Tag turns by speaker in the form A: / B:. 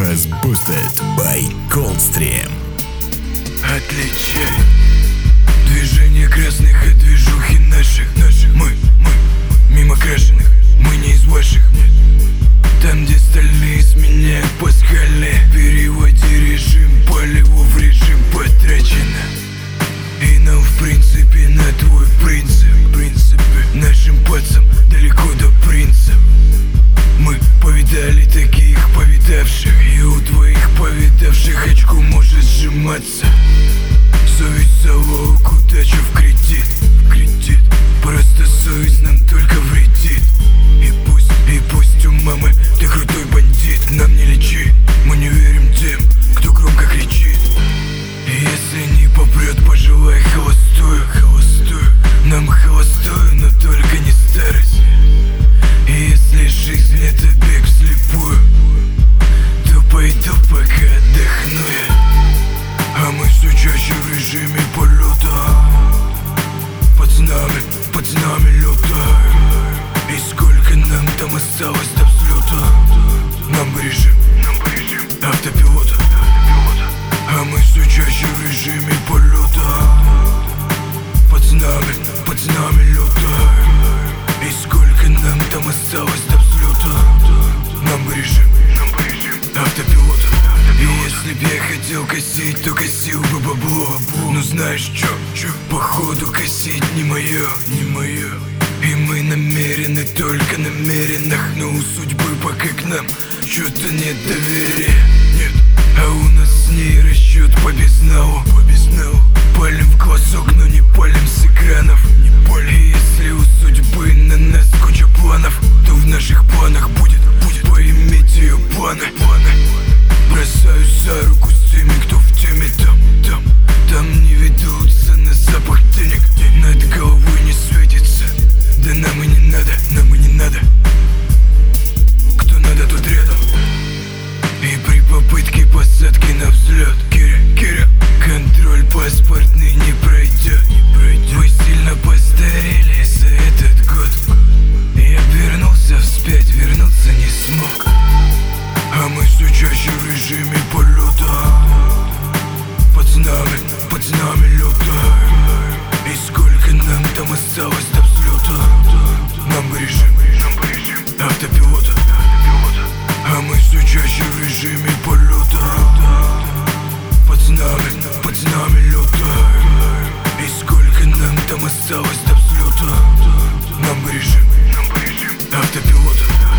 A: Express Boosted by Coldstream.
B: Отличай движение красных от движухи наших. Мы мимо крашеных, мы не из ваших. Там, где стальные сменяют пасхальные, переводи режим полеву в режим потрачено. И нам в принципе на твой принцип. Нашим пацам далеко до принца. Мы повидали таких повидавших, и у твоих повидавших очко может сжиматься. Совесть залог, удачу в кредит. Просто совесть нам только вредит. И пусть у мамы ты крутой бандит, нам не лечи, мы не верим тем, кто громко кричит. И если не попрет, пожелай холостую. Нам холостую, но только не старость. И если жизнь это бег вслепую, то пойду пока отдохну я. А мы все чаще в режиме полета. Под нами летают. И сколько нам там осталось до взлета? Нам бы режим автопилота. А мы все чаще в режиме полета. Под нами летают. И сколько нам там осталось до взлета? Нам бы режим автопилота. И если б я хотел косить, то косил бы бабло. Но знаешь чё? Походу косить не мое. И мы намерены только намеренных, но у судьбы пока к нам чё-то нет доверия. Нет, а у нас с ней расчет по безналу. Палим в глазок, но не палим с экранов. И если у судьбы на нас куча планов, то в наших планах будет поиметь ее планы. Бросаюсь за руку с теми, кто в теме. Там не ведутся на запах денег. Над головой не светится. Да нам и не надо. Кто надо, тот рядом. И при попытке посадки на взлет, Киря, контроль паспортный не пройдет. Вы сильно постарели за этот год. Я вернулся вспять, вернуться не смог. А мы все чаще в режиме полета. Под нами летают. И сколько нам там осталось до взлета? Нам бы режим автопилота. А мы все чаще в режиме полета. Под нами летают. И сколько нам там осталось до взлета? Нам бы режим автопилота.